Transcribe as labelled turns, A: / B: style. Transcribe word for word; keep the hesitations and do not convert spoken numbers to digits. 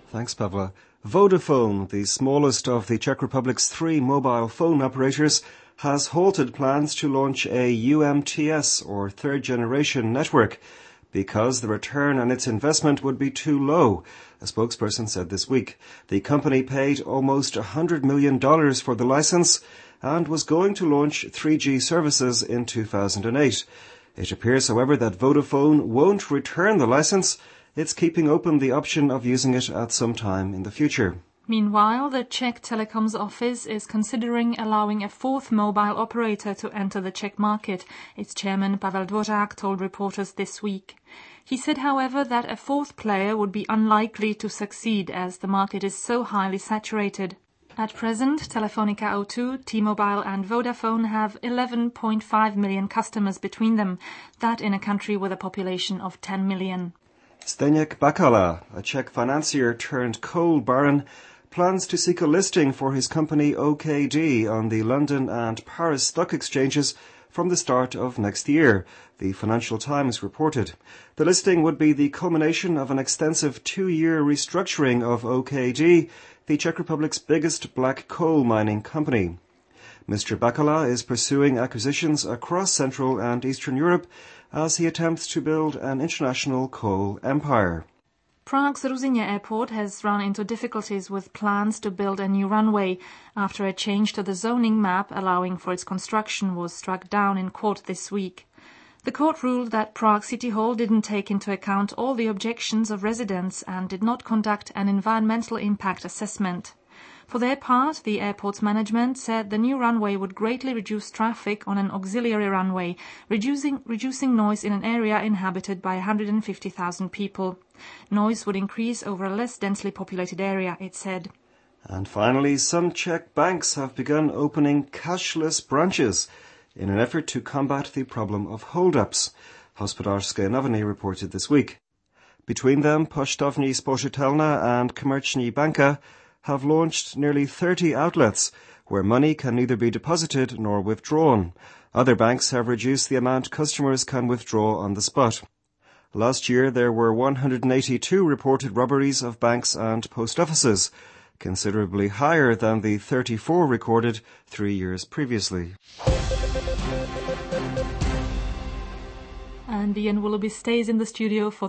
A: Thanks, Pavla. Vodafone, the smallest of the Czech Republic's three mobile phone operators, has halted plans to launch a U M T S, or third generation network, because the return on its investment would be too low, a spokesperson said this week. The company paid almost one hundred million dollars for the license and was going to launch three G services in two thousand eight. It appears, however, that Vodafone won't return the license. It's keeping open the option of using it at some time in the future.
B: Meanwhile, the Czech Telekom's office is considering allowing a fourth mobile operator to enter the Czech market, its chairman Pavel Dvořák told reporters this week. He said, however, that a fourth player would be unlikely to succeed as the market is so highly saturated. At present, Telefonica O two, T-Mobile and Vodafone have eleven point five million customers between them, that in a country with a population of ten million.
A: Zdeněk Bakala, a Czech financier turned coal baron, plans to seek a listing for his company O K D on the London and Paris stock exchanges from the start of next year, the Financial Times reported. The listing would be the culmination of an extensive two-year restructuring of O K D, the Czech Republic's biggest black coal mining company. Mister Bakala is pursuing acquisitions across Central and Eastern Europe as he attempts to build an international coal empire.
B: Prague's Ruzyně Airport has run into difficulties with plans to build a new runway after a change to the zoning map allowing for its construction was struck down in court this week. The court ruled that Prague City Hall didn't take into account all the objections of residents and did not conduct an environmental impact assessment. For their part, the airport's management said the new runway would greatly reduce traffic on an auxiliary runway, reducing, reducing noise in an area inhabited by one hundred fifty thousand people. Noise would increase over a less densely populated area, it said.
A: And finally, some Czech banks have begun opening cashless branches in an effort to combat the problem of hold-ups, Hospodářské noviny reported this week. Between them, Poštovní spořitelna and Komerční banka have launched nearly thirty outlets where money can neither be deposited nor withdrawn. Other banks have reduced the amount customers can withdraw on the spot. Last year there were one hundred eighty-two reported robberies of banks and post offices, considerably higher than the thirty-four recorded three years previously.
B: And Ian Willoughby stays in the studio for